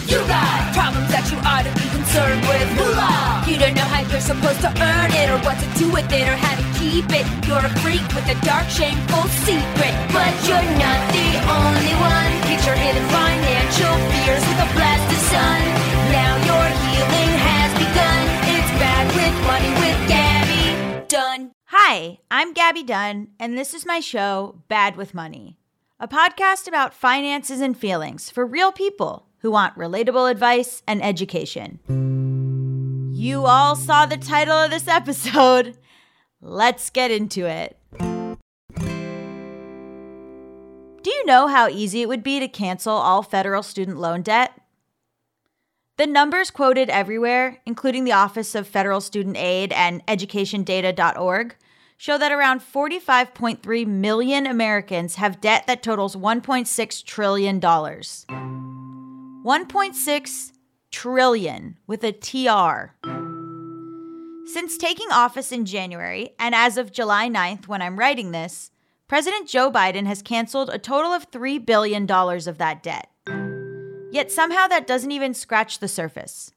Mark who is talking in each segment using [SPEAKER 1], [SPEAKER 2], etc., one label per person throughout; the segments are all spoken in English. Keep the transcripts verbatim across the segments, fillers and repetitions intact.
[SPEAKER 1] You got problems that you ought to be concerned with. Moolah! You don't know how you're supposed to earn it, or what to do with it, or how to keep it. You're a freak with a dark, shameful secret, but you're not the only one. Get your hidden financial fears with a blast of sun. Now your healing has begun. It's Bad with Money with Gabby Dunn.
[SPEAKER 2] Hi, I'm Gabby Dunn, and this is my show, Bad with Money, a podcast about finances and feelings for real people who want relatable advice and education. You all saw the title of this episode. Let's get into it. Do you know how easy it would be to cancel all federal student loan debt? The numbers quoted everywhere, including the Office of Federal Student Aid and education data dot org, show that around forty-five point three million Americans have debt that totals one point six trillion dollars. one point six trillion with a T R. Since taking office in January, and as of July ninth when I'm writing this, President Joe Biden has canceled a total of three billion dollars of that debt. Yet somehow that doesn't even scratch the surface.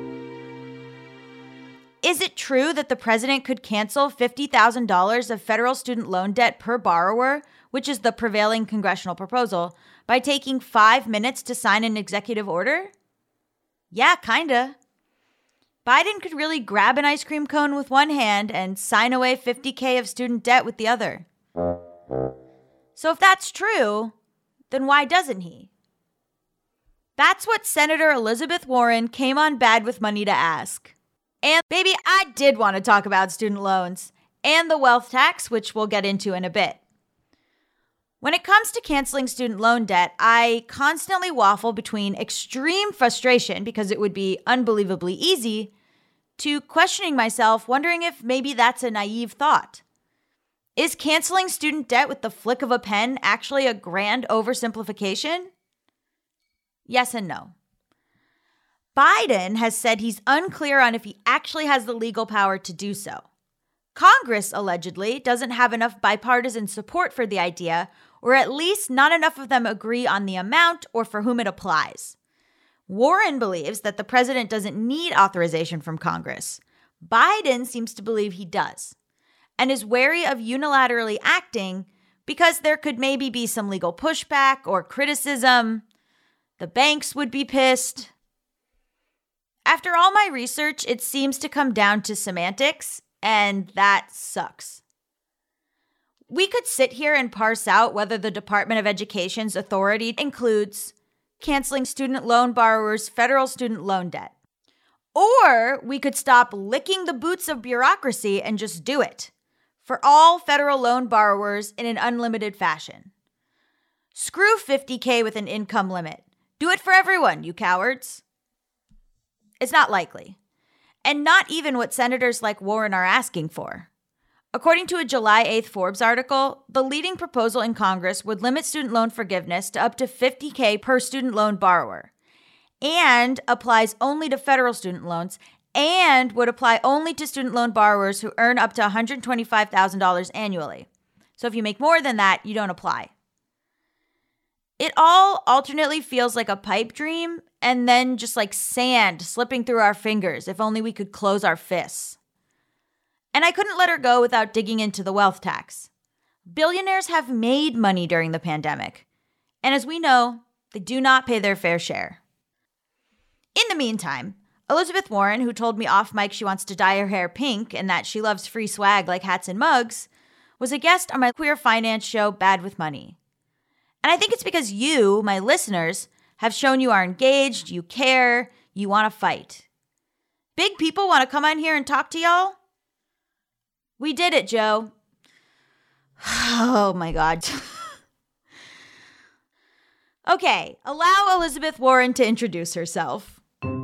[SPEAKER 2] Is it true that the president could cancel fifty thousand dollars of federal student loan debt per borrower, which is the prevailing congressional proposal, by taking five minutes to sign an executive order? Yeah, kinda. Biden could really grab an ice cream cone with one hand and sign away fifty thousand of student debt with the other. So if that's true, then why doesn't he? That's what Senator Elizabeth Warren came on Bad with Money to ask. And baby, I did want to talk about student loans and the wealth tax, which we'll get into in a bit. When it comes to canceling student loan debt, I constantly waffle between extreme frustration because it would be unbelievably easy to questioning myself, wondering if maybe that's a naive thought. Is canceling student debt with the flick of a pen actually a grand oversimplification? Yes and no. Biden has said he's unclear on if he actually has the legal power to do so. Congress, allegedly, doesn't have enough bipartisan support for the idea, or at least not enough of them agree on the amount or for whom it applies. Warren believes that the president doesn't need authorization from Congress. Biden seems to believe he does, and is wary of unilaterally acting because there could maybe be some legal pushback or criticism. The banks would be pissed. After all my research, it seems to come down to semantics, and that sucks. We could sit here and parse out whether the Department of Education's authority includes canceling student loan borrowers' federal student loan debt. Or we could stop licking the boots of bureaucracy and just do it for all federal loan borrowers in an unlimited fashion. Screw fifty thousand with an income limit. Do it for everyone, you cowards. It's not likely, and not even what senators like Warren are asking for. According to a July eighth Forbes article, the leading proposal in Congress would limit student loan forgiveness to up to fifty thousand per student loan borrower, and applies only to federal student loans, and would apply only to student loan borrowers who earn up to one hundred twenty-five thousand dollars annually. So if you make more than that, you don't apply. It all alternately feels like a pipe dream and then just like sand slipping through our fingers if only we could close our fists. And I couldn't let her go without digging into the wealth tax. Billionaires have made money during the pandemic. And as we know, they do not pay their fair share. In the meantime, Elizabeth Warren, who told me off mic she wants to dye her hair pink and that she loves free swag like hats and mugs, was a guest on my queer finance show, Bad with Money. And I think it's because you, my listeners, have shown you are engaged, you care, you want to fight. Big people want to come on here and talk to y'all? We did it, Joe. Oh my God. Okay, allow Elizabeth Warren to introduce herself.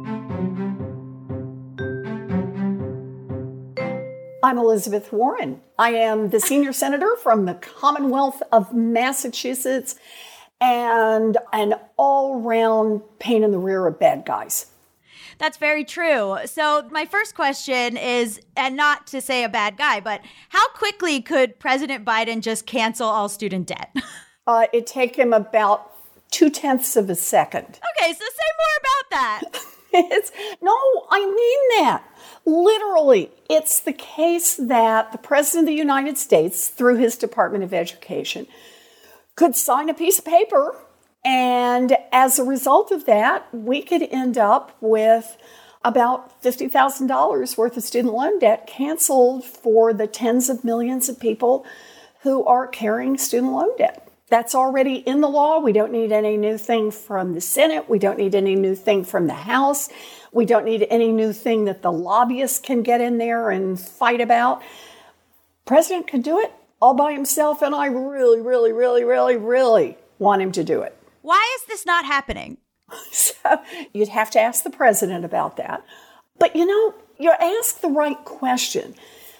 [SPEAKER 3] I'm Elizabeth Warren. I am the senior senator from the Commonwealth of Massachusetts and an all-round pain in the rear of bad guys.
[SPEAKER 2] That's very true. So my first question is, and not to say a bad guy, but how quickly could President Biden just cancel all student debt?
[SPEAKER 3] uh, it'd take him about two-tenths of a second.
[SPEAKER 2] Okay, so say more about that.
[SPEAKER 3] It's, no, I mean that. Literally, it's the case that the President of the United States, through his Department of Education, could sign a piece of paper, and as a result of that, we could end up with about fifty thousand dollars worth of student loan debt canceled for the tens of millions of people who are carrying student loan debt. That's already in the law. We don't need any new thing from the Senate. We don't need any new thing from the House. We don't need any new thing that the lobbyists can get in there and fight about. President can do it all by himself, and I really, really, really, really, really want him to do it.
[SPEAKER 2] Why is this not happening?
[SPEAKER 3] So you'd have to ask the president about that. But, you know, you ask the right question,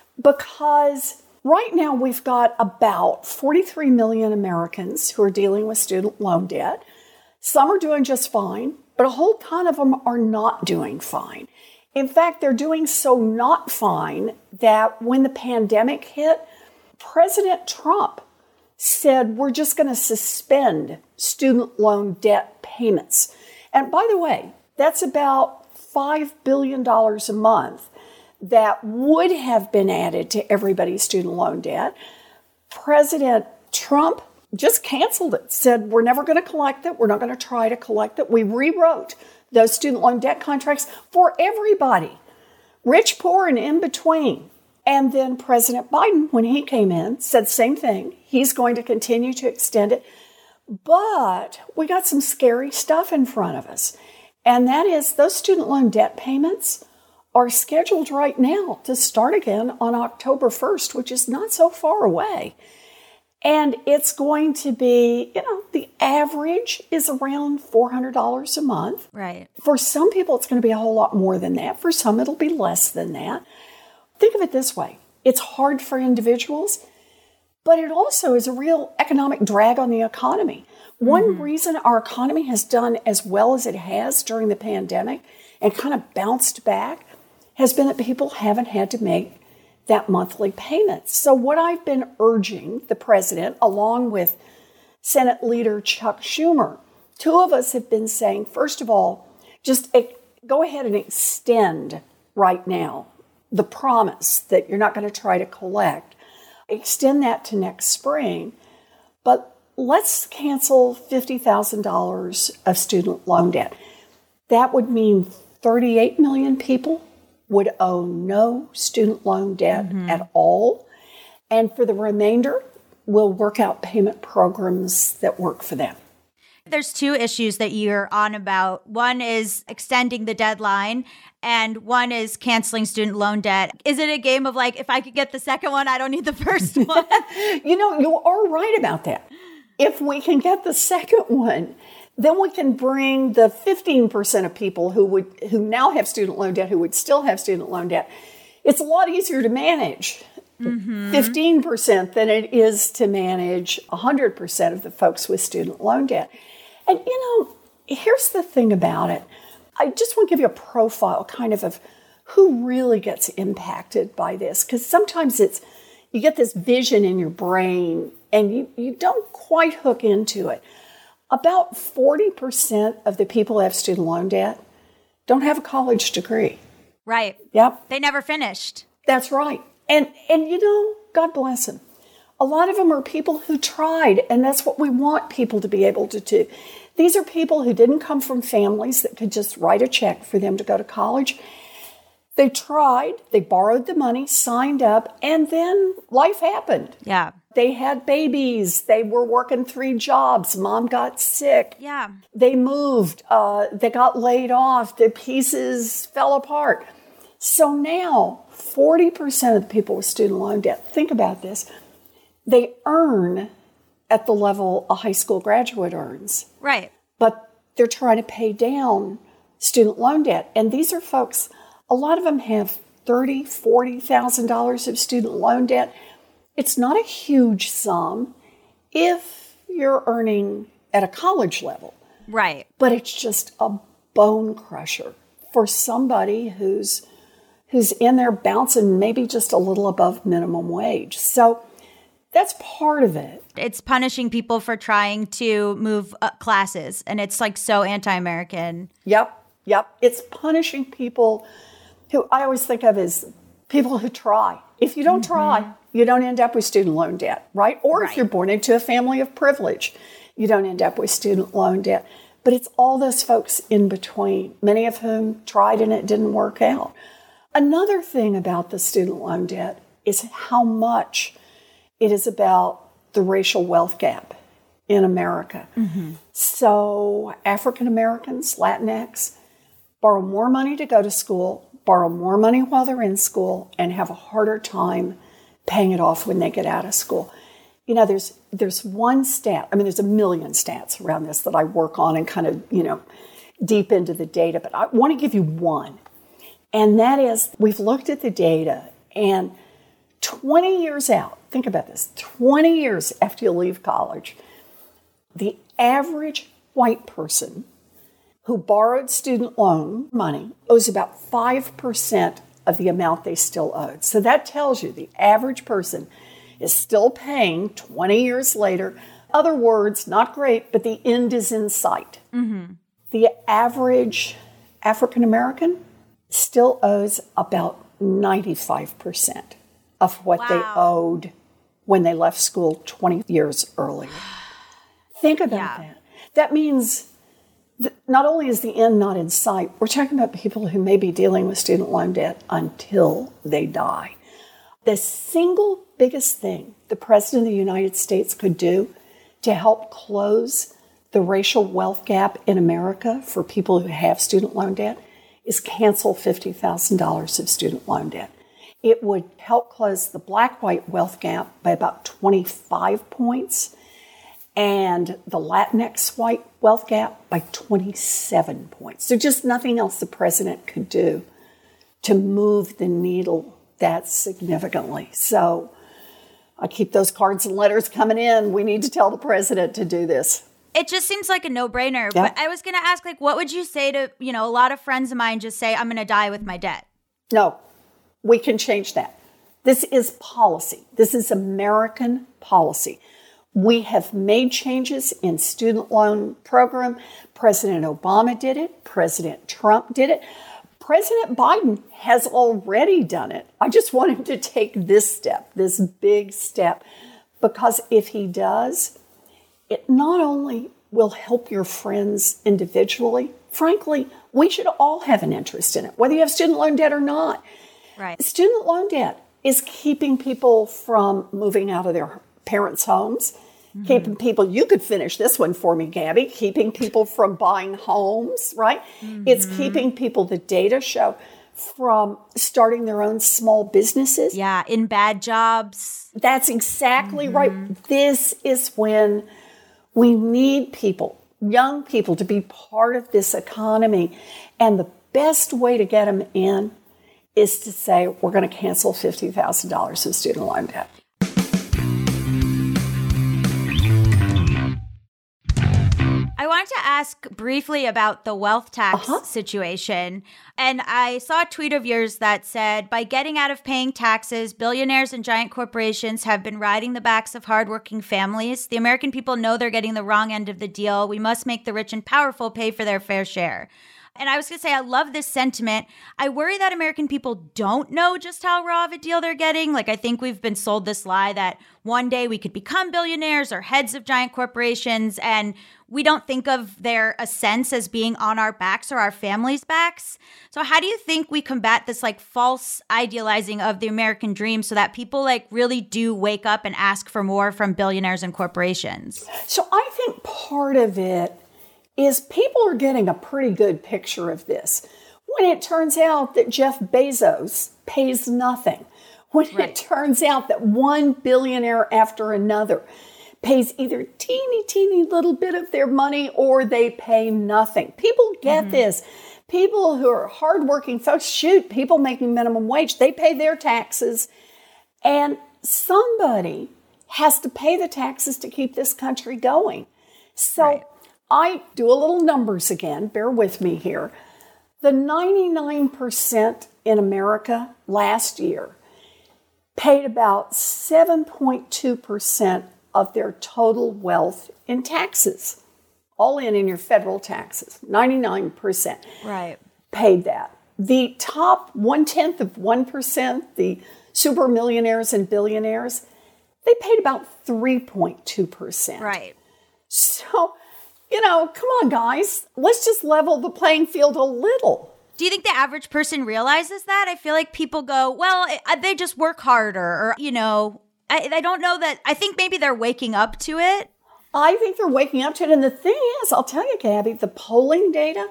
[SPEAKER 3] because right now we've got about forty-three million Americans who are dealing with student loan debt. Some are doing just fine, but a whole ton of them are not doing fine. In fact, they're doing so not fine that when the pandemic hit, President Trump said, we're just going to suspend student loan debt payments. And by the way, that's about five billion dollars a month that would have been added to everybody's student loan debt. President Trump just canceled it, said we're never going to collect it. We're not going to try to collect it. We rewrote those student loan debt contracts for everybody, rich, poor, and in between. And then President Biden, when he came in, said the same thing. He's going to continue to extend it. But we got some scary stuff in front of us. And that is those student loan debt payments are scheduled right now to start again on October first, which is not so far away. And it's going to be, you know, the average is around four hundred dollars a month.
[SPEAKER 2] Right.
[SPEAKER 3] For some people, it's going to be a whole lot more than that. For some, it'll be less than that. Think of it this way. It's hard for individuals, but it also is a real economic drag on the economy. One mm-hmm. reason our economy has done as well as it has during the pandemic and kind of bounced back has been that people haven't had to make that monthly payment. So what I've been urging the president, along with Senate Leader Chuck Schumer, two of us have been saying, first of all, just go ahead and extend right now the promise that you're not going to try to collect. Extend that to next spring, but let's cancel fifty thousand dollars of student loan debt. That would mean thirty-eight million people would owe no student loan debt mm-hmm. at all. And for the remainder, we'll work out payment programs that work for them.
[SPEAKER 2] There's two issues that you're on about. One is extending the deadline, and one is canceling student loan debt. Is it a game of like, if I could get the second one, I don't need the first one?
[SPEAKER 3] You know, you are right about that. If we can get the second one, then we can bring the fifteen percent of people who would who now have student loan debt, who would still have student loan debt. It's a lot easier to manage mm-hmm. fifteen percent than it is to manage one hundred percent of the folks with student loan debt. And, you know, here's the thing about it. I just want to give you a profile kind of of who really gets impacted by this, because sometimes it's you get this vision in your brain and you, you don't quite hook into it. About forty percent of the people who have student loan debt don't have a college degree.
[SPEAKER 2] Right.
[SPEAKER 3] Yep.
[SPEAKER 2] They never finished.
[SPEAKER 3] That's right. And, and you know, God bless them. A lot of them are people who tried, and that's what we want people to be able to do. These are people who didn't come from families that could just write a check for them to go to college. They tried, they borrowed the money, signed up, and then life happened.
[SPEAKER 2] Yeah.
[SPEAKER 3] They had babies. They were working three jobs. Mom got sick.
[SPEAKER 2] Yeah.
[SPEAKER 3] They moved. Uh, they got laid off. The pieces fell apart. So now, forty percent of the people with student loan debt, think about this, they earn at the level a high school graduate earns.
[SPEAKER 2] Right.
[SPEAKER 3] But they're trying to pay down student loan debt. And these are folks, a lot of them have thirty thousand dollars, forty thousand dollars of student loan debt. It's not a huge sum if you're earning at a college level.
[SPEAKER 2] Right.
[SPEAKER 3] But it's just a bone crusher for somebody who's who's in there bouncing maybe just a little above minimum wage. So That's part of it.
[SPEAKER 2] It's punishing people for trying to move uh, classes, and it's like so anti-American.
[SPEAKER 3] Yep, yep. It's punishing people who I always think of as people who try. If you don't mm-hmm. try, you don't end up with student loan debt, right? Or right. if you're born into a family of privilege, you don't end up with student loan debt. But it's all those folks in between, many of whom tried and it didn't work out. Another thing about the student loan debt is how much it is about the racial wealth gap in America. Mm-hmm. So African Americans, Latinx, borrow more money to go to school, borrow more money while they're in school, and have a harder time paying it off when they get out of school. You know, there's there's one stat, I mean, there's a million stats around this that I work on and kind of, you know, deep into the data, but I want to give you one. And that is, we've looked at the data, and twenty years out, think about this, twenty years after you leave college, the average white person who borrowed student loan money owes about five percent of the amount they still owed. So that tells you the average person is still paying twenty years later. Other words, not great, but the end is in sight. Mm-hmm. The average African American still owes about ninety-five percent of what wow. they owed when they left school twenty years earlier. Think about yeah. that. That means that not only is the end not in sight, we're talking about people who may be dealing with student loan debt until they die. The single biggest thing the President of the United States could do to help close the racial wealth gap in America for people who have student loan debt is cancel fifty thousand dollars of student loan debt. It would help close the black-white wealth gap by about twenty-five points and the Latinx white wealth gap by twenty-seven points. There's just nothing else the president could do to move the needle that significantly. So I keep those cards and letters coming in. We need to tell the president to do this.
[SPEAKER 2] It just seems like a no-brainer.
[SPEAKER 3] Yeah.
[SPEAKER 2] But I was going to ask, like, what would you say to, you know, a lot of friends of mine just say, I'm going to die with my debt?
[SPEAKER 3] No, we can change that. This is policy. This is American policy. We have made changes in student loan program. President Obama did it. President Trump did it. President Biden has already done it. I just want him to take this step, this big step, because if he does, it not only will help your friends individually, frankly, we should all have an interest in it, whether you have student loan debt or not.
[SPEAKER 2] Right.
[SPEAKER 3] Student loan debt is keeping people from moving out of their parents' homes, mm-hmm. keeping people, you could finish this one for me, Gabby, keeping people from buying homes, right? Mm-hmm. It's keeping people, the data show, from starting their own small businesses.
[SPEAKER 2] Yeah, in bad jobs.
[SPEAKER 3] That's exactly mm-hmm. right. This is when we need people, young people, to be part of this economy. And the best way to get them in is to say, we're going to cancel fifty thousand dollars of student loan debt.
[SPEAKER 2] I wanted to ask briefly about the wealth tax uh-huh. situation. And I saw a tweet of yours that said, by getting out of paying taxes, billionaires and giant corporations have been riding the backs of hardworking families. The American people know they're getting the wrong end of the deal. We must make the rich and powerful pay for their fair share. And I was going to say, I love this sentiment. I worry that American people don't know just how raw of a deal they're getting. Like, I think we've been sold this lie that one day we could become billionaires or heads of giant corporations, and we don't think of their ascents as being on our backs or our families' backs. So how do you think we combat this like false idealizing of the American dream so that people like really do wake up and ask for more from billionaires and corporations?
[SPEAKER 3] So I think part of it is people are getting a pretty good picture of this when it turns out that Jeff Bezos pays nothing, when right. it turns out that one billionaire after another pays either teeny, teeny little bit of their money or they pay nothing. People get mm-hmm. this. People who are hardworking folks, shoot, people making minimum wage, they pay their taxes. And somebody has to pay the taxes to keep this country going. So right. I do a little numbers again. Bear with me here. The ninety-nine percent in America last year paid about seven point two percent of their total wealth in taxes. All in in your federal taxes, ninety-nine percent.
[SPEAKER 2] Right.
[SPEAKER 3] Paid that. The top one-tenth of one percent, the super millionaires and billionaires, they paid about three point two percent.
[SPEAKER 2] Right.
[SPEAKER 3] So, you know, come on, guys. Let's just level the playing field a little.
[SPEAKER 2] Do you think the average person realizes that? I feel like people go, well, they just work harder, or, you know, I, I don't know that. I think maybe they're waking up to it.
[SPEAKER 3] I think they're waking up to it. And the thing is, I'll tell you, Gabby, the polling data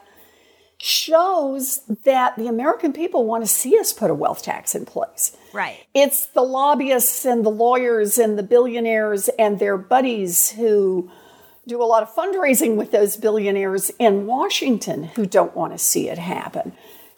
[SPEAKER 3] shows that the American people want to see us put a wealth tax in place.
[SPEAKER 2] Right.
[SPEAKER 3] It's the lobbyists and the lawyers and the billionaires and their buddies who do a lot of fundraising with those billionaires in Washington who don't want to see it happen.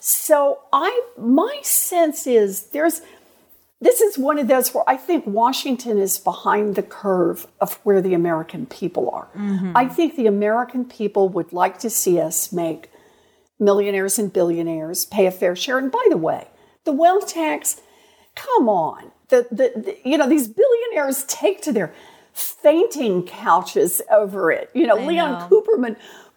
[SPEAKER 3] So I, my sense is there's, this is one of those where I think Washington is behind the curve of where the American people are. Mm-hmm. I think the American people would like to see us make millionaires and billionaires pay a fair share. And by the way, the wealth tax, come on. The, the, the you know, these billionaires take to their fainting couches over it. You know,
[SPEAKER 2] I
[SPEAKER 3] Leon
[SPEAKER 2] know.
[SPEAKER 3] Cooperman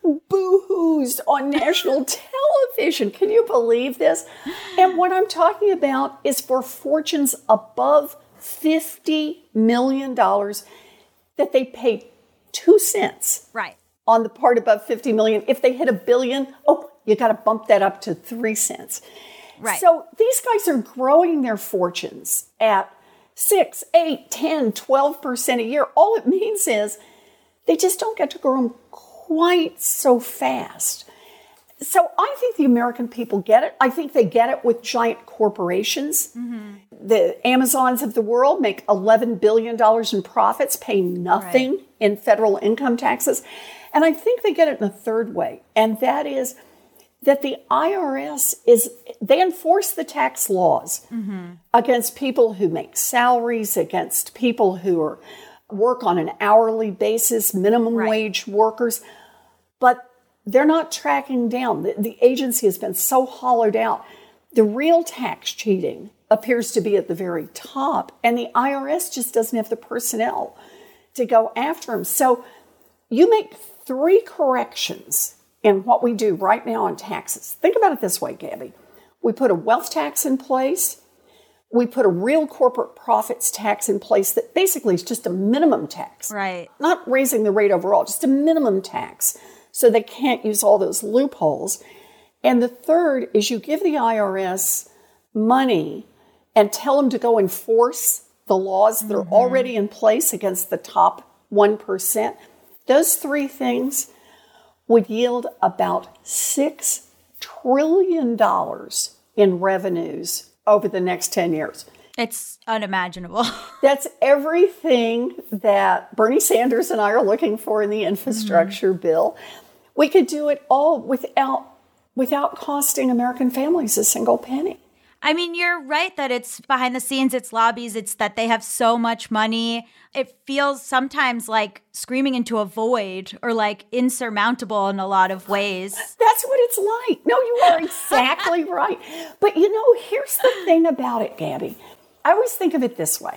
[SPEAKER 3] boo-hoos on national television. Can you believe this? And what I'm talking about is for fortunes above fifty million dollars that they pay two cents.
[SPEAKER 2] Right.
[SPEAKER 3] On the part above fifty million. If they hit a billion, oh, you got to bump that up to three cents.
[SPEAKER 2] Right.
[SPEAKER 3] So these guys are growing their fortunes at six, eight, ten, twelve percent a year. All it means is they just don't get to grow them quite so fast. So I think the American people get it. I think they get it with giant corporations. Mm-hmm. The Amazons of the world make eleven billion dollars in profits, pay nothing right. in federal income taxes. And I think they get it in a third way, and that is that the I R S is, they enforce the tax laws mm-hmm. against people who make salaries, against people who are work on an hourly basis, minimum right. wage workers, but they're not tracking down. The, the agency has been so hollowed out. The real tax cheating appears to be at the very top, and the I R S just doesn't have the personnel to go after them. So you make three corrections in what we do right now on taxes. Think about it this way, Gabby. We put a wealth tax in place. We put a real corporate profits tax in place that basically is just a minimum tax.
[SPEAKER 2] Right.
[SPEAKER 3] Not raising the rate overall, just a minimum tax. So they can't use all those loopholes. And the third is you give the I R S money and tell them to go enforce the laws that mm-hmm. are already in place against the top one percent. Those three things would yield about six trillion dollars in revenues over the next ten years.
[SPEAKER 2] It's unimaginable. That's
[SPEAKER 3] everything that Bernie Sanders and I are looking for in the infrastructure mm-hmm. bill. We could do it all without without costing American families a single penny.
[SPEAKER 2] I mean, you're right that it's behind the scenes, it's lobbies, it's that they have so much money. It feels sometimes like screaming into a void or like insurmountable in a lot of ways.
[SPEAKER 3] That's what it's like. No, you are exactly right. But you know, here's the thing about it, Gabby. I always think of it this way.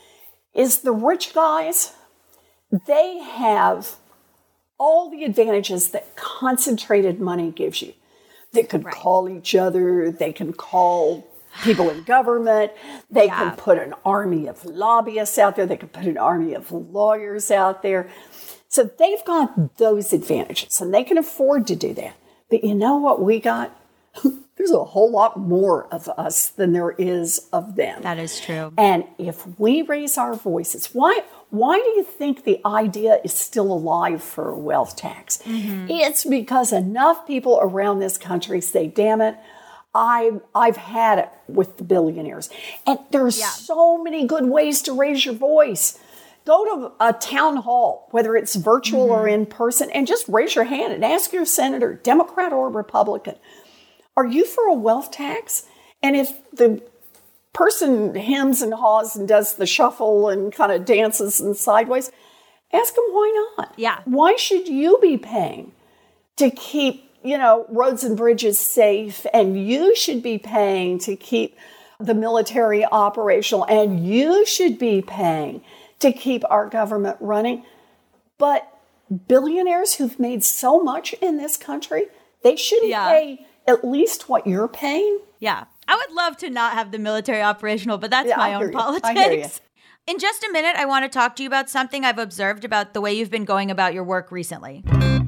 [SPEAKER 3] Is the rich guys, they have all the advantages that concentrated money gives you. They could right. call each other. They can call people in government. They yeah. can put an army of lobbyists out there. They can put an army of lawyers out there. So they've got those advantages, and they can afford to do that. But you know what we got? There's a whole lot more of us than there is of them.
[SPEAKER 2] That is true.
[SPEAKER 3] And if we raise our voices, why why do you think the idea is still alive for a wealth tax? Mm-hmm. It's because enough people around this country say, damn it, I, I've had it with the billionaires. And there's yeah. so many good ways to raise your voice. Go to a town hall, whether it's virtual mm-hmm. or in person, and just raise your hand and ask your senator, Democrat or Republican, are you for a wealth tax? And if the person hems and haws and does the shuffle and kind of dances and sideways, ask them why not.
[SPEAKER 2] Yeah.
[SPEAKER 3] Why should you be paying to keep, you know, roads and bridges safe, and you should be paying to keep the military operational, and you should be paying to keep our government running. But billionaires who've made so much in this country, they shouldn't
[SPEAKER 2] Yeah.
[SPEAKER 3] pay at least what you're paying.
[SPEAKER 2] Yeah. I would love to not have the military operational, but that's
[SPEAKER 3] Yeah,
[SPEAKER 2] my
[SPEAKER 3] I
[SPEAKER 2] own
[SPEAKER 3] hear you. I hear you.
[SPEAKER 2] politics. In just a minute, I want to talk to you about something I've observed about the way you've been going about your work recently.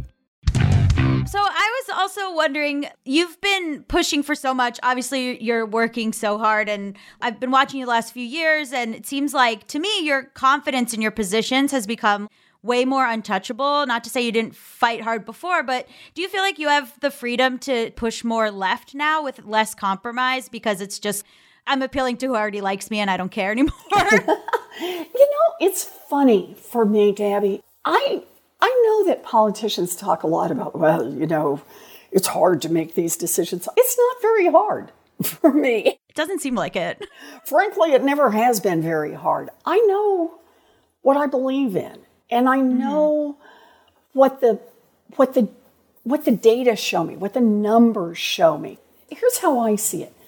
[SPEAKER 2] So I was also wondering, you've been pushing for so much. Obviously, you're working so hard, and I've been watching you the last few years, and it seems like, to me, your confidence in your positions has become way more untouchable. Not to say you didn't fight hard before, but do you feel like you have the freedom to push more left now with less compromise? Because it's just, I'm appealing to who already likes me and I don't care anymore.
[SPEAKER 3] You know, it's funny for me, Gabby. I I know that politicians talk a lot about, well, you know, it's hard to make these decisions. It's not very hard for me.
[SPEAKER 2] It doesn't seem like it.
[SPEAKER 3] Frankly, it never has been very hard. I know what I believe in, and I know mm-hmm. what the what the what the data show me, what the numbers show me. Here's how I see it.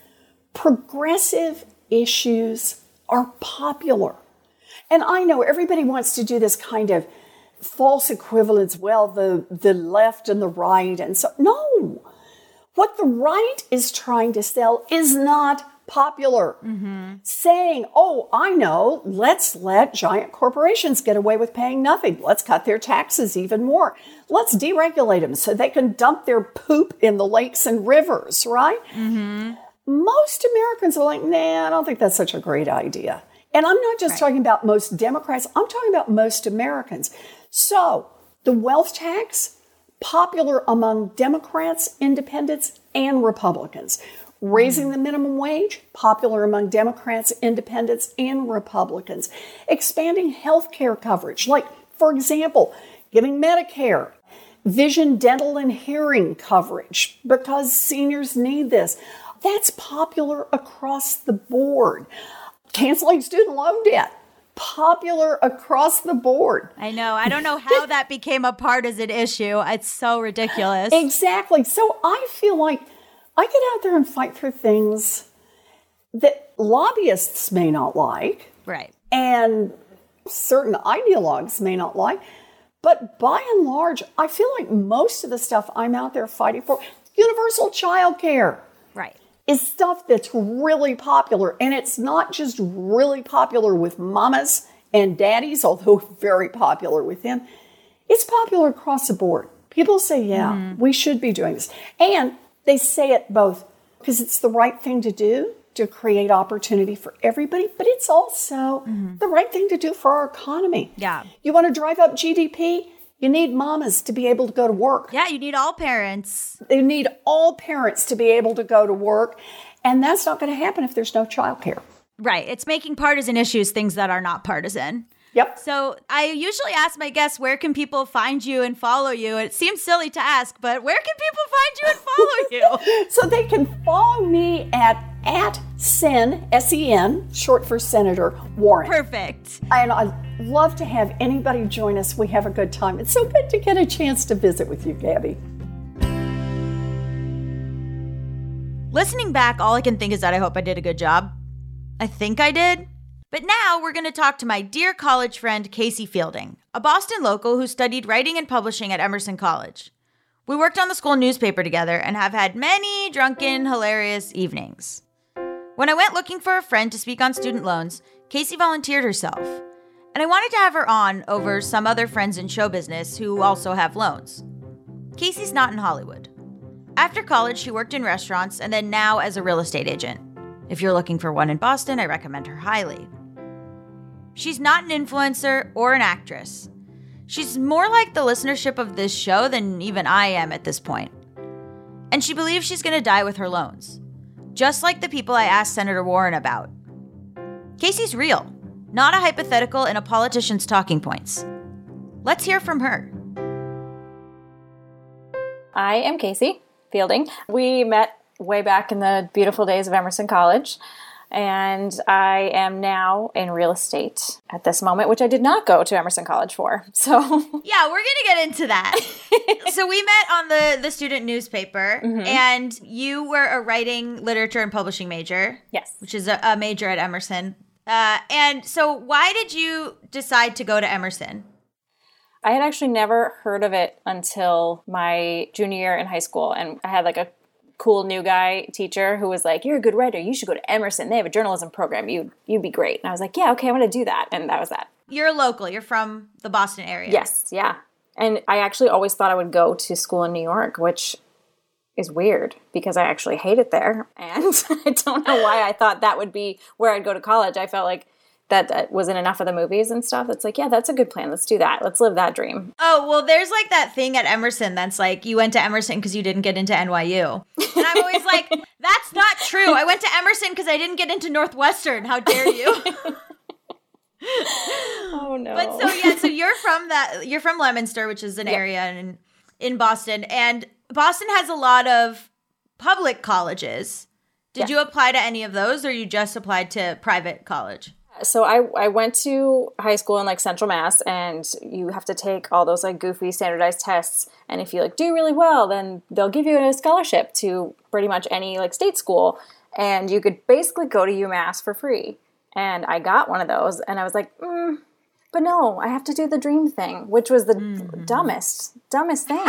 [SPEAKER 3] Progressive issues are popular. And I know everybody wants to do this kind of false equivalence, well, the, the left and the right. And so, no. What the right is trying to sell is not popular. Mm-hmm. Saying, oh, I know, let's let giant corporations get away with paying nothing. Let's cut their taxes even more. Let's deregulate them so they can dump their poop in the lakes and rivers, right? Mm-hmm. Most Americans are like, nah, I don't think that's such a great idea. And I'm not just right. talking about most Democrats, I'm talking about most Americans. So the wealth tax, popular among Democrats, independents, and Republicans. Raising the minimum wage, popular among Democrats, independents, and Republicans. Expanding health care coverage, like, for example, giving Medicare, vision, dental, and hearing coverage, because seniors need this. That's popular across the board. Canceling student loan debt, popular across the board.
[SPEAKER 2] I know. I don't know how that became a partisan issue. It's so ridiculous.
[SPEAKER 3] Exactly. So I feel like I get out there and fight for things that lobbyists may not like.
[SPEAKER 2] Right.
[SPEAKER 3] And certain ideologues may not like. But by and large, I feel like most of the stuff I'm out there fighting for, universal child care.
[SPEAKER 2] Right.
[SPEAKER 3] Is stuff that's really popular. And it's not just really popular with mamas and daddies, although very popular with them. It's popular across the board. People say, yeah, mm-hmm. we should be doing this. And they say it both because it's the right thing to do to create opportunity for everybody, but it's also mm-hmm. the right thing to do for our economy.
[SPEAKER 2] Yeah.
[SPEAKER 3] You want to drive up G D P? You need mamas to be able to go to work.
[SPEAKER 2] Yeah, you need all parents.
[SPEAKER 3] You need all parents to be able to go to work. And that's not going to happen if there's no childcare.
[SPEAKER 2] Right. It's making partisan issues things that are not partisan.
[SPEAKER 3] Yep.
[SPEAKER 2] So I usually ask my guests, where can people find you and follow you? It seems silly to ask, but where can people find you and follow you?
[SPEAKER 3] So they can follow me at at Sen, S E N, short for Senator Warren.
[SPEAKER 2] Perfect.
[SPEAKER 3] And I'd love to have anybody join us. We have a good time. It's so good to get a chance to visit with you, Gabby.
[SPEAKER 2] Listening back, all I can think is that I hope I did a good job. I think I did. But now we're going to talk to my dear college friend, Casey Fielding, a Boston local who studied writing and publishing at Emerson College. We worked on the school newspaper together and have had many drunken, hilarious evenings. When I went looking for a friend to speak on student loans, Casey volunteered herself. And I wanted to have her on over some other friends in show business who also have loans. Casey's not in Hollywood. After college, she worked in restaurants and then now as a real estate agent. If you're looking for one in Boston, I recommend her highly. She's not an influencer or an actress. She's more like the listenership of this show than even I am at this point. And she believes she's going to die with her loans. Just like the people I asked Senator Warren about. Casey's real, not a hypothetical in a politician's talking points. Let's hear from her.
[SPEAKER 4] I am Casey Fielding. We met way back in the beautiful days of Emerson College. And I am now in real estate at this moment, which I did not go to Emerson College for. So
[SPEAKER 2] yeah, we're going to get into that. So we met on the, the student newspaper, mm-hmm. and you were a writing, literature, and publishing major.
[SPEAKER 4] Yes.
[SPEAKER 2] Which is a, a major at Emerson. Uh, and so why did you decide to go to Emerson?
[SPEAKER 4] I had actually never heard of it until my junior year in high school. And I had like a cool new guy teacher who was like, you're a good writer. You should go to Emerson. They have a journalism program. You, you'd be great. And I was like, yeah, okay, I'm going to do that. And that was that.
[SPEAKER 2] You're local. You're from the Boston area.
[SPEAKER 4] Yes, yeah. And I actually always thought I would go to school in New York, which is weird because I actually hate it there. And I don't know why I thought that would be where I'd go to college. I felt like that, that wasn't enough of the movies and stuff. It's like, yeah, that's a good plan. Let's do that. Let's live that dream.
[SPEAKER 2] Oh, well, there's like that thing at Emerson that's like, you went to Emerson because you didn't get into N Y U. And I'm always like, that's not true. I went to Emerson because I didn't get into Northwestern. How dare you?
[SPEAKER 4] Oh, no.
[SPEAKER 2] But so, yeah, so you're from that, you're from Leominster, which is an yep. area in, in Boston. And Boston has a lot of public colleges. Did yes. you apply to any of those, or you just applied to private college?
[SPEAKER 4] So I, I went to high school in like Central Mass, and you have to take all those like goofy standardized tests. And if you like do really well, then they'll give you a scholarship to pretty much any like state school. And you could basically go to UMass for free. And I got one of those, and I was like, mm, but no, I have to do the dream thing, which was the mm-hmm. dumbest, dumbest thing.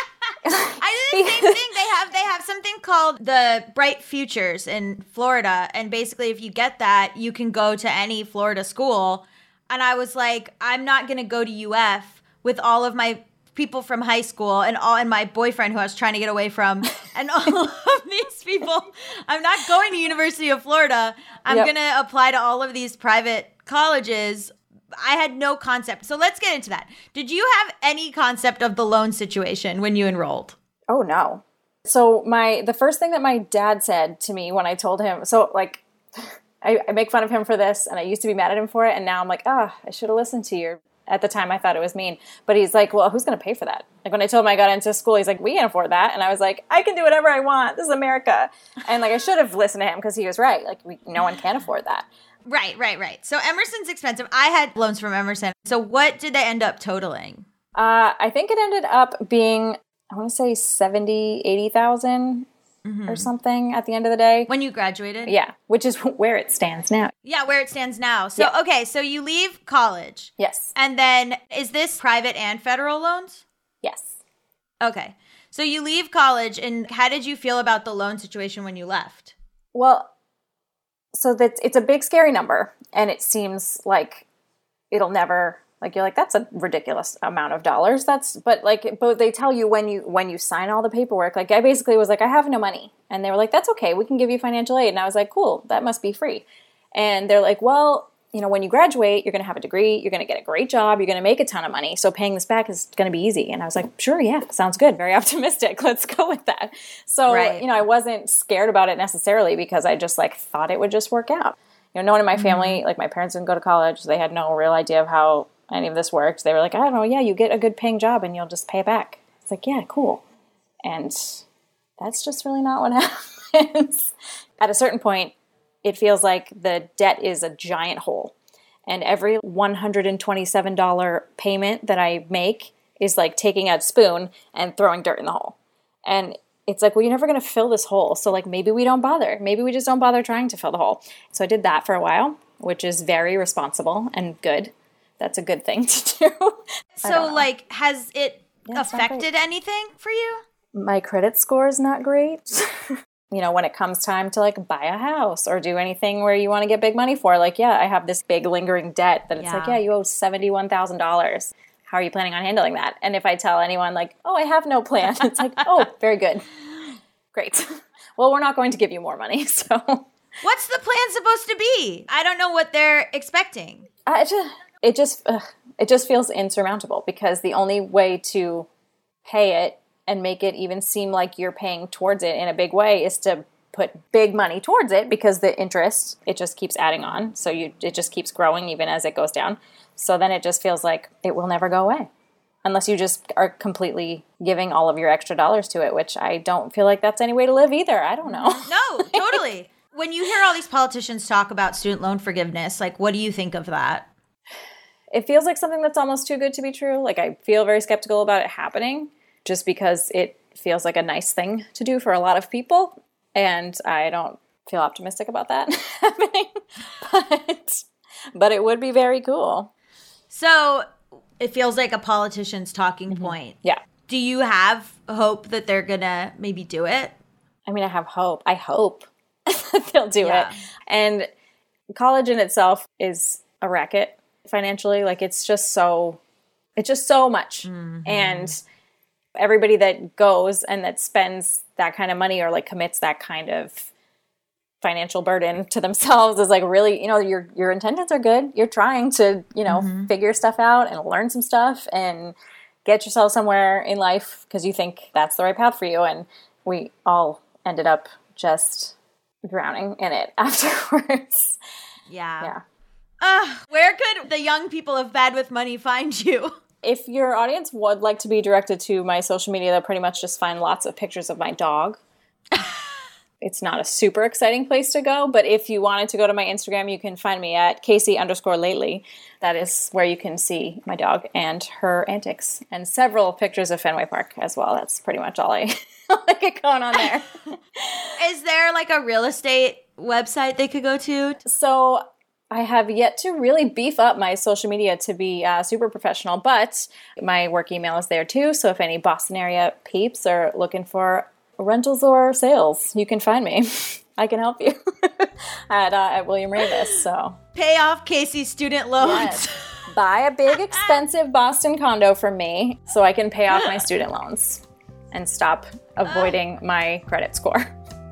[SPEAKER 2] I did the same thing. They have they have something called the Bright Futures in Florida, and basically if you get that, you can go to any Florida school. And I was like, I'm not going to go to U F with all of my people from high school and all and my boyfriend who I was trying to get away from and all of these people. I'm not going to University of Florida. I'm yep. going to apply to all of these private colleges. I had no concept. So let's get into that. Did you have any concept of the loan situation when you enrolled?
[SPEAKER 4] Oh, no. So my the first thing that my dad said to me when I told him, so like I, I make fun of him for this, and I used to be mad at him for it, and now I'm like, ah, oh, I should have listened to you. At the time, I thought it was mean. But he's like, well, who's going to pay for that? Like when I told him I got into school, he's like, we can't afford that. And I was like, I can do whatever I want. This is America. And like I should have listened to him because he was right. Like we, no one can afford that.
[SPEAKER 2] Right, right, right. So Emerson's expensive. I had loans from Emerson. So what did they end up totaling?
[SPEAKER 4] Uh, I think it ended up being, I want to say seventy, eighty thousand mm-hmm. or something at the end of the day.
[SPEAKER 2] When you graduated?
[SPEAKER 4] Yeah, which is where it stands now.
[SPEAKER 2] Yeah, where it stands now. So, yeah. Okay, so you leave college.
[SPEAKER 4] Yes.
[SPEAKER 2] And then is this private and federal loans?
[SPEAKER 4] Yes.
[SPEAKER 2] Okay. So you leave college, and how did you feel about the loan situation when you left?
[SPEAKER 4] Well, so that it's a big, scary number, and it seems like it'll never, like, you're like, that's a ridiculous amount of dollars. That's, but like, but they tell you when you, when you sign all the paperwork, like I basically was like, I have no money. And they were like, that's okay. We can give you financial aid. And I was like, cool, that must be free. And they're like, well, you know, when you graduate, you're going to have a degree, you're going to get a great job, you're going to make a ton of money. So paying this back is going to be easy. And I was like, sure, yeah, sounds good. Very optimistic. Let's go with that. So, right. you know, I wasn't scared about it necessarily because I just like thought it would just work out. You know, no one in my family, mm-hmm. like my parents didn't go to college. They had no real idea of how any of this worked. They were like, I don't know, yeah, you get a good paying job and you'll just pay it back. It's like, yeah, cool. And that's just really not what happens. At a certain point, it feels like the debt is a giant hole. And every one hundred twenty-seven dollars payment that I make is like taking a spoon and throwing dirt in the hole. And it's like, well, you're never going to fill this hole. So like maybe we don't bother. Maybe we just don't bother trying to fill the hole. So I did that for a while, which is very responsible and good. That's a good thing to do.
[SPEAKER 2] So like, has it yeah, affected anything for you?
[SPEAKER 4] My credit score is not great. You know, when it comes time to like buy a house or do anything where you want to get big money for, like, yeah, I have this big lingering debt that it's yeah. like, yeah, you owe seventy-one thousand dollars. How are you planning on handling that? And if I tell anyone like, oh, I have no plan, it's like, oh, very good. Great. Well, we're not going to give you more money. So
[SPEAKER 2] what's the plan supposed to be? I don't know what they're expecting.
[SPEAKER 4] I just, it just, ugh, it just feels insurmountable because the only way to pay it and make it even seem like you're paying towards it in a big way is to put big money towards it because the interest, it just keeps adding on. So you, it just keeps growing even as it goes down. So then it just feels like it will never go away unless you just are completely giving all of your extra dollars to it, which I don't feel like that's any way to live either. I don't know.
[SPEAKER 2] No, totally. When you hear all these politicians talk about student loan forgiveness, like, what do you think of that?
[SPEAKER 4] It feels like something that's almost too good to be true. Like, I feel very skeptical about it happening just because it feels like a nice thing to do for a lot of people. And I don't feel optimistic about that happening. But, but it would be very cool.
[SPEAKER 2] So it feels like a politician's talking mm-hmm. point.
[SPEAKER 4] Yeah.
[SPEAKER 2] Do you have hope that they're going to maybe do it?
[SPEAKER 4] I mean, I have hope. I hope they'll do
[SPEAKER 2] yeah.
[SPEAKER 4] it. And college in itself is a racket financially. Like, it's just so, it's just so much. Mm-hmm. And everybody that goes and that spends that kind of money or like commits that kind of financial burden to themselves is like really, you know, your, your intentions are good. You're trying to, you know, mm-hmm. figure stuff out and learn some stuff and get yourself somewhere in life because you think that's the right path for you. And we all ended up just drowning in it afterwards.
[SPEAKER 2] Yeah.
[SPEAKER 4] Yeah.
[SPEAKER 2] Uh, where could the young people of Bad with Money find you?
[SPEAKER 4] If your audience would like to be directed to my social media, they'll pretty much just find lots of pictures of my dog. It's not a super exciting place to go, but if you wanted to go to my Instagram, you can find me at Casey underscore lately. That is where you can see my dog and her antics, and several pictures of Fenway Park as well. That's pretty much all I, all I get going on there.
[SPEAKER 2] Is there like a real estate website they could go to?
[SPEAKER 4] So I have yet to really beef up my social media to be uh, super professional, but my work email is there too. So if any Boston area peeps are looking for rentals or sales, you can find me. I can help you at uh, at William Ravis. So
[SPEAKER 2] pay off Casey's student loans.
[SPEAKER 4] Yes. Buy a big, expensive Boston condo for me so I can pay off my student loans and stop avoiding my credit score.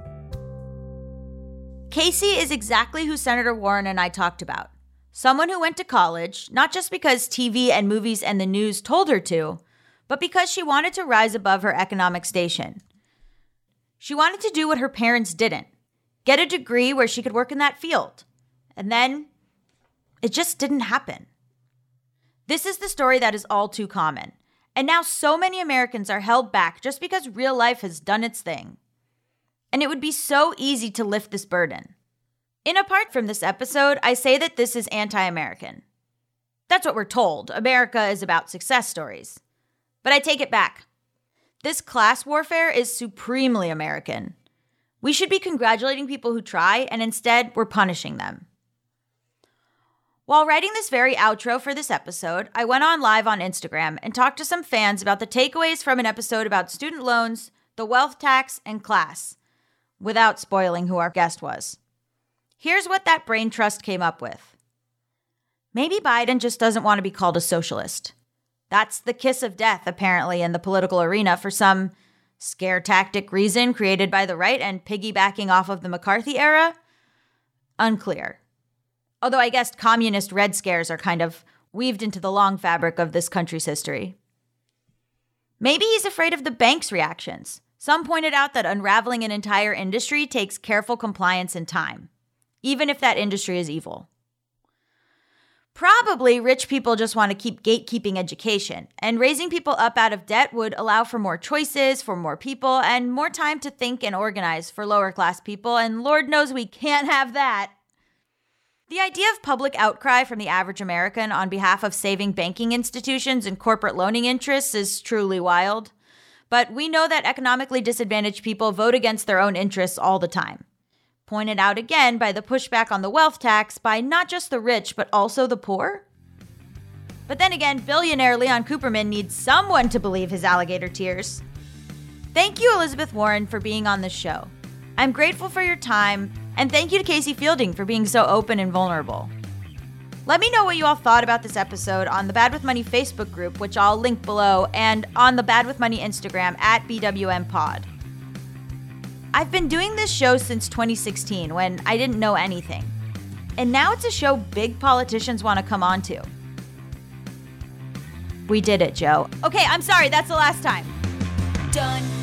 [SPEAKER 2] Casey is exactly who Senator Warren and I talked about. Someone who went to college, not just because T V and movies and the news told her to, but because she wanted to rise above her economic station. She wanted to do what her parents didn't, get a degree where she could work in that field. And then it just didn't happen. This is the story that is all too common. And now so many Americans are held back just because real life has done its thing. And it would be so easy to lift this burden. In apart from this episode, I say that this is anti-American. That's what we're told. America is about success stories. But I take it back. This class warfare is supremely American. We should be congratulating people who try, and instead, we're punishing them. While writing this very outro for this episode, I went on live on Instagram and talked to some fans about the takeaways from an episode about student loans, the wealth tax, and class, without spoiling who our guest was. Here's what that brain trust came up with. Maybe Biden just doesn't want to be called a socialist. That's the kiss of death, apparently, in the political arena for some scare tactic reason created by the right and piggybacking off of the McCarthy era? Unclear. Although I guess communist red scares are kind of weaved into the long fabric of this country's history. Maybe he's afraid of the bank's reactions. Some pointed out that unraveling an entire industry takes careful compliance and time, even if that industry is evil. Probably rich people just want to keep gatekeeping education, and raising people up out of debt would allow for more choices, for more people, and more time to think and organize for lower class people, and Lord knows we can't have that. The idea of public outcry from the average American on behalf of saving banking institutions and corporate loaning interests is truly wild, but we know that economically disadvantaged people vote against their own interests all the time. Pointed out again by the pushback on the wealth tax by not just the rich, but also the poor. But then again, billionaire Leon Cooperman needs someone to believe his alligator tears. Thank you, Elizabeth Warren, for being on this show. I'm grateful for your time, and thank you to Casey Fielding for being so open and vulnerable. Let me know what you all thought about this episode on the Bad with Money Facebook group, which I'll link below, and on the Bad with Money Instagram at B W M Pod. I've been doing this show since twenty sixteen when I didn't know anything. And now it's a show big politicians want to come on to. We did it, Joe. Okay, I'm sorry, that's the last time.
[SPEAKER 1] Done.